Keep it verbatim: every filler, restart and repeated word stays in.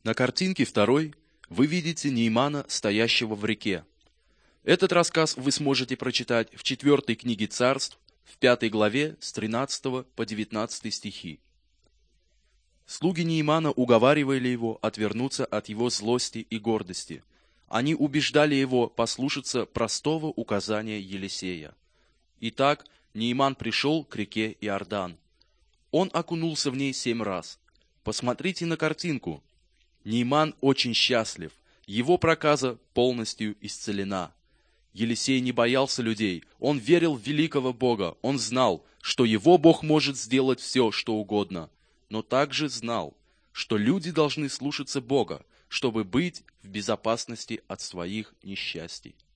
На картинке второй вы видите Неймана, стоящего в реке. Этот рассказ вы сможете прочитать в четвертой книге Царств, в пятой главе с тринадцатого по девятнадцатый стихи. Слуги Неймана уговаривали его отвернуться от его злости и гордости. Они убеждали его послушаться простого указания Елисея. Итак, Нейман пришел к реке Иордан. Он окунулся в ней семь раз. Посмотрите на картинку. Нейман очень счастлив. Его проказа полностью исцелена. Елисей не боялся людей. Он верил в великого Бога. Он знал, что его Бог может сделать все, что угодно. Но также знал, что люди должны слушаться Бога, чтобы быть в безопасности от своих несчастий.